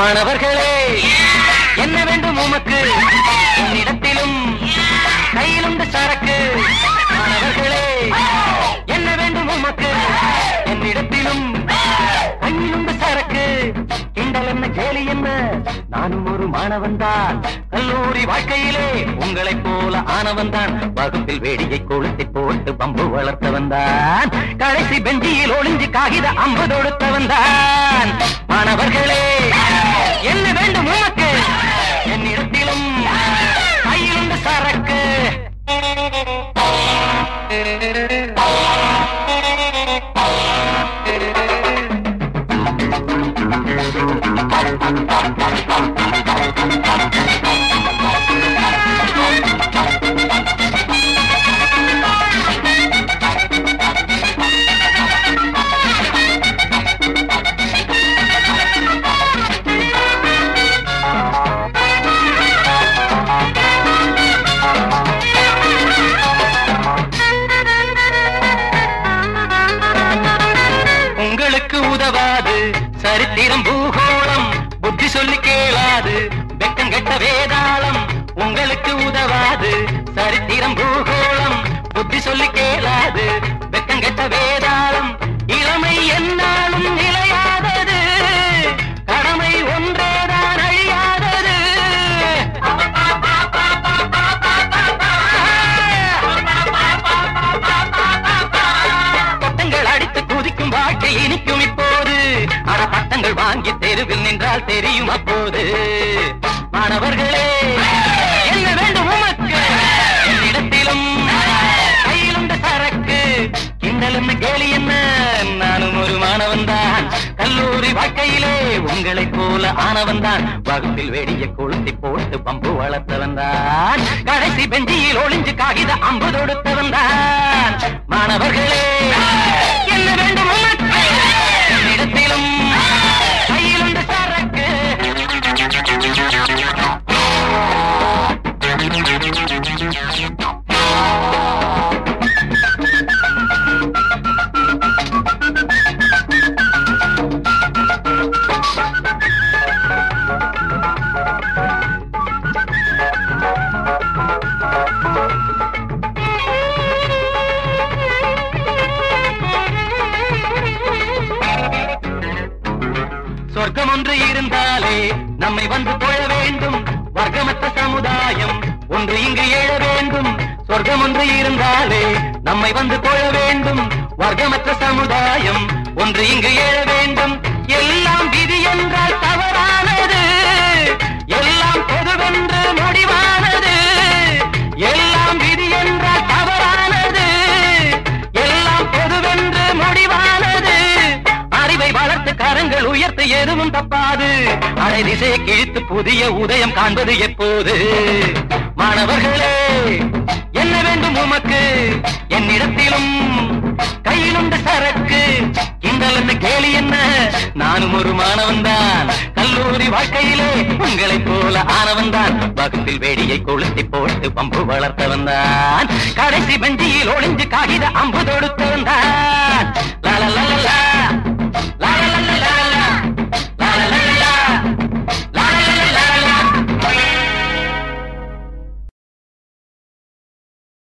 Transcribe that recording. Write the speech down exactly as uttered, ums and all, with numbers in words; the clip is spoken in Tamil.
மாணவர்களே என்ன வேண்டும் உமக்கு என்னிடத்திலும் கையிலுண்டு சரக்கு மாணவர்களே என்ன வேண்டும் உமக்கு என்னிடத்திலும் கையிலுண்டு சரக்கு கிண்டல் என்ன கேலி என்ன நானும் ஒரு மாணவன் தான் கல்லூரி வாழ்க்கையிலே உங்களைப் போல ஆனவன் தான் வகுப்பில் வேடியை கொளுத்தி போட்டு பம்பு வளர்த்தவன் தான் கடைசி பெஞ்சியில் ஒளிஞ்சு காகித அம்பு தொடுத்தவன் தான் மாணவர்களே என்ன வேண்டும் உமக்கு என்னிடத்திலும் கையிலுண்டு சரக்கு உதவாது சரித்திரம் பூகோளம் புத்தி சொல்லி கேளாது வெக்கம் கெட்ட வேதாளம் உங்களுக்கு உதவாது சரித்திரம் பூகோளம் புத்தி சொல்லி கேளாது வெக்கம் கெட்ட வேதாளம் இளமை என்னாலும் நிலையாதது கடமை ஒன்றேதான் அழியாதது கொட்டங்கள் அடித்து குதிக்கும் வாழ்க்கை இனிக்கும் இப்போது அட பட்டங்கள் வாங்கி தெருவில் நின்றால் தெரியும் அப்போது மாணவர்களே என்ன வேண்டும் உமக்கு என்னிடத்திலும் கையிலுண்டு சரக்கு கிண்டல் என்ன கேலி என்ன நானும் ஒரு மாணவன் தான் கல்லூரி வாழ்க்கையிலே உங்களைப் போல ஆனவன் தான் வகுப்பில் வேடியை கொளுத்தி போட்டு பம்பு வளர்த்தவன் தான் கடைசி பெஞ்சியில் ஒளிஞ்சு காகித அம்பு தொடுத்தவன் தான் மாணவர்களே என்ன வேண்டும் உமக்கு என்னிடத்திலும் கையிலுண்டு சரக்கு சொர்க்கம் ஒன்று இருந்தாலே நம்மை வந்து தொழ வேண்டும் வர்க்கமற்ற சமுதாயம் ஒன்று இங்கு எழ வேண்டும் சொர்க்கம் ஒன்று இருந்தாலே நம்மை வந்து தொழ வேண்டும் வர்க்கமற்ற சமுதாயம் ஒன்று இங்கு எழ வேண்டும் எல்லாம் விதி என்றால் தவறானது எல்லாம் பொதுவென்று முடிவானது எல்லாம் விதி என்றால் தவறானது எல்லாம் பொதுவென்று முடிவானது அறிவை வளர்த்து கரங்கள் உயர்த்து எதுவும் தப்பாது அரை திசையை கிழித்து புதிய உதயம் காண்பது எப்போது மாணவர்களே என்ன வேண்டும் உமக்கு என்னிடத்திலும் கையிலுண்டு சரக்கு கிண்டல் என்ன கேலி என்ன நானும் ஒரு மாணவன் தான் கல்லூரி வாழ்க்கையிலே உங்களைப் போல ஆனவன் தான் வகுப்பில் வேடியை கொளுத்தி போட்டு பம்பு வளர்த்தவன் தான் கடைசி பெஞ்சியில் ஒளிஞ்சு காகித அம்பு தொடுத்தவன் தான்.